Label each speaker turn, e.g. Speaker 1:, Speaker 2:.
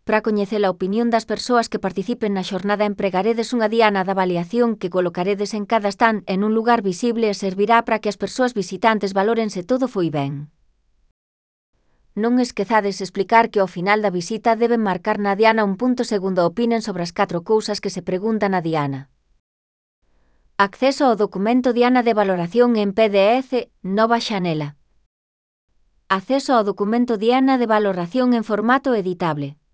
Speaker 1: Para coñecer a opinión das persoas que participen na xornada empregaredes unha diana de avaliación que colocaredes en cada stand en un lugar visible e servirá para que as persoas visitantes valoren se todo foi ben. Non esquezades explicar que ao final da visita deben marcar na diana un punto segundo opinen sobre as 4 cousas que se preguntan na diana. Acceso ao documento diana de valoración en PDF, nova xanela. Acceso ao documento diana de valoración en formato editable.